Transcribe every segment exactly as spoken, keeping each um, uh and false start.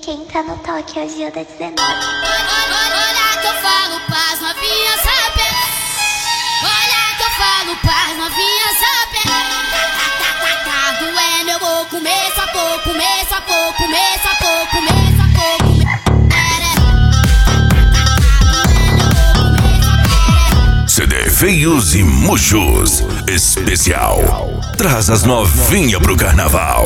Quem tá no toque é o Gil da dezenove. Olha que eu falo pras novinhas saber. Olha que eu falo pras novinhas saber. Tá doendo, eu vou comer, só vou comer, só vou comer, só vou comer, só vou comer. C D Feios e Murchos especial. Traz as novinhas pro carnaval.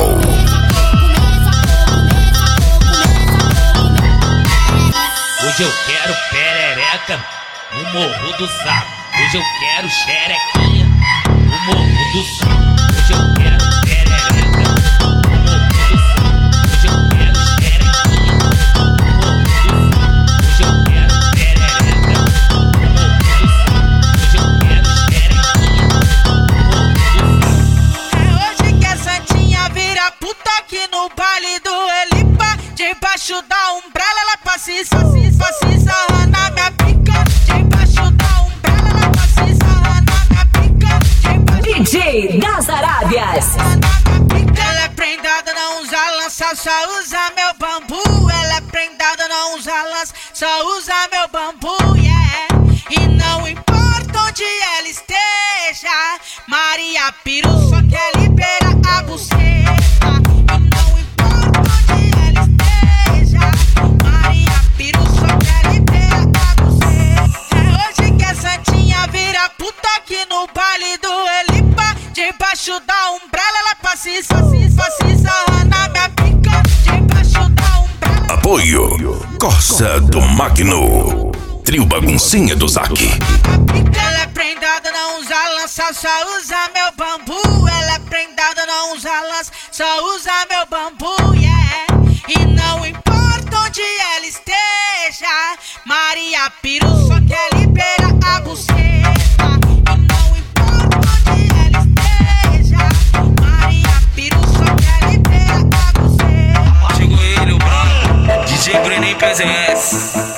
Hoje eu quero perereca no Morro do Sapo. Hoje eu quero xerequinha no Morro do Sapo. Hoje eu quero perereca no Morro do Sapo. Hoje eu quero xerequinha no Morro do Sapo. Hoje eu quero perereca no Morro do Sapo. Hoje eu quero xerequinha no Morro do Sapo. É hoje que a Santinha vira puta aqui no baile do Elipa. Debaixo da umbrella ela passa e passa e sarra na minha pica. Debaixo da umbrella ela passa e sarra na minha pica. D J das Arábias. Ela é prendada, não usa lança, só usa meu bambu. Ela é prendada, não usa lança, só usa meu bambu, yeah. E não importa onde ela esteja, Maria Piru só quer liberar a buceta. E não importa onde ela esteja, Maria Piru só quer liberar a buceta. É hoje que a Santinha vira puta aqui no baile do Elipa. Debaixo da umbrella ela passa e passa e sarra na minha pica. Debaixo da umbrella. Apoio Corsa do Magno. Trio Baguncinha do Zac. Ela é prendada, não usa lança, só usa meu bambu. Ela é prendada, não usa lança, só usa meu bambu, yeah. E não importa onde ela esteja, Maria Piru só quer liberar a buceta. E não importa onde ela esteja, Maria Piru só quer liberar a buceta. Chegou ele, o Bruno, D J Bruninho P Z S.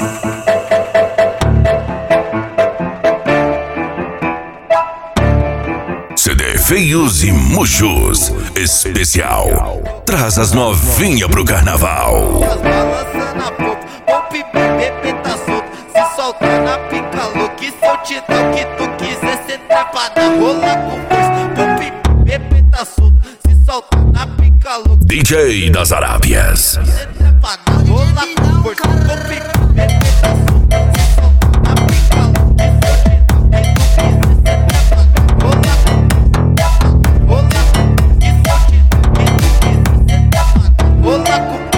C D Feios e Murchos especial. Traz as novinhas pro carnaval. Balança na boca, pop, bebê tá solto. Se soltar na pica louca, e se eu te dar o que tu quiser, cê trepa na rola com força. Pop, bebê tá solto. Se soltar na pica louca, D J das Arábias. cê trepa na rola com força. Pop, bebê tá solto. Se soltar na pica louca, e se eu te dar o que tu quiser, cê trepa na rola com força. Rola, e se eu te dar o que tu quiser, cê trepa na rola com força.